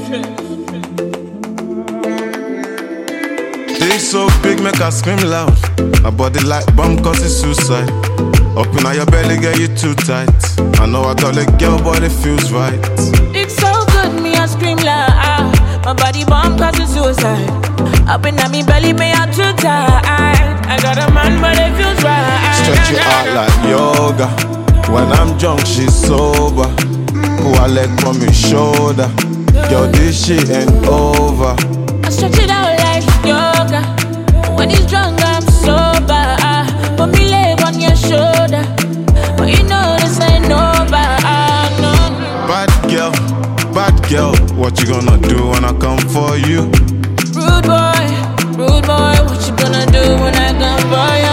Dick so big, make her scream loud. My body like bomb cause it's suicide. Up in your belly, get you too tight. I know I got a girl, but it feels right. Dick so good, me I scream loud. My body bomb cause it's suicide. Up in me belly, me I too tight. I got a man, but it feels right. Stretch it out like yoga. When I'm drunk, she's sober. Pull her leg from my shoulder. Yo, this shit ain't over. I stretch it out like yoga. When he's drunk, I'm sober. Put me leg on your shoulder. But you know this ain't over. No. Bad girl, what you gonna do when I come for you? Rude boy, what you gonna do when I come for you?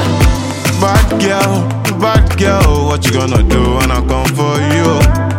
Bad girl, what you gonna do when I come for you?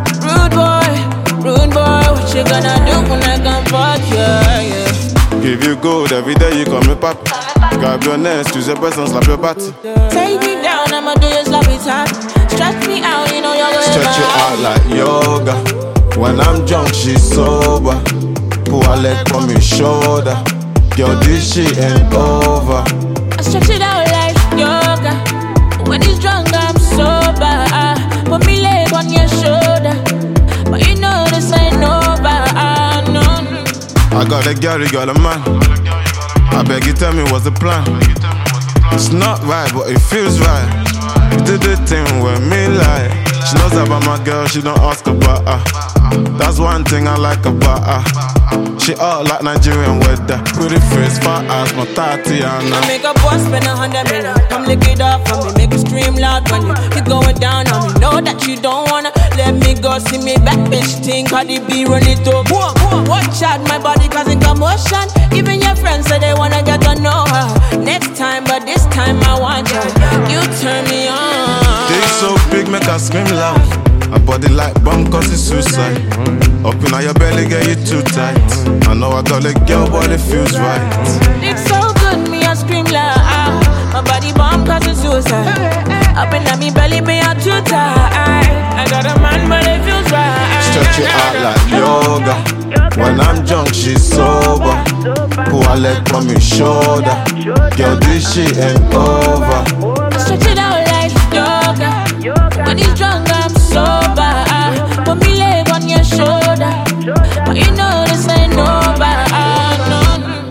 Rude boy, what you gonna do when I come for you? Yeah. Give you gold every day, you call me pop. Grab your neck, choose your best and slap your body. Take me down, I'ma do your sloppy time. Stretch me out, you know you're gonna stretch it out like yoga. When I'm drunk, she's sober. Pull her leg from my shoulder. Yo, this shit ain't over. I stretch it out like yoga. When he's drunk, I'm sober. Put me leg on your shoulder. But you know this ain't over. No. I got a girl, you got a man. I beg you, tell me what's the plan. It's not right, but it feels right. You did the thing with me like. She knows about my girl, she don't ask about her. That's one thing I like about her. She all like Nigerian weather. Pretty face, fat ass, my Tatiana. I make a boss spend 100 million. Come lick it up for me, make it scream loud when you going down on me. Know that you don't wanna let me go. See me back, bitch, think Cardi B run it up. Watch out my body causing commotion. Even your friends say they wanna get to know her. Next time, but this time I want you. You turn me on. Dick so big, make her scream loud. My body like bomb cause it's suicide. Up in your belly, get you too tight. I know I got a girl, but it feels right. Dick so good, me I scream loud. My body bomb cause it's suicide. Up in me belly, me I too tight. I got a man, but it feels right. Stretch it out like yoga. When I'm drunk, she's sober. Pull her leg from my shoulder. Yo, this shit ain't over. I stretch it out like yoga. When he's drunk, I'm sober. Put me leg on your shoulder. But you know this ain't over. No.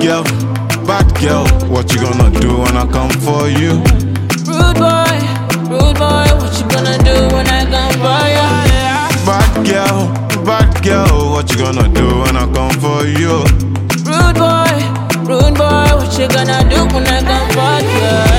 Bad girl, what you gonna do when I come for you? Rude boy, what you gonna do when I come for you? Bad girl, what you gonna do when I come for you? Rude boy, what you gonna do when I come for you?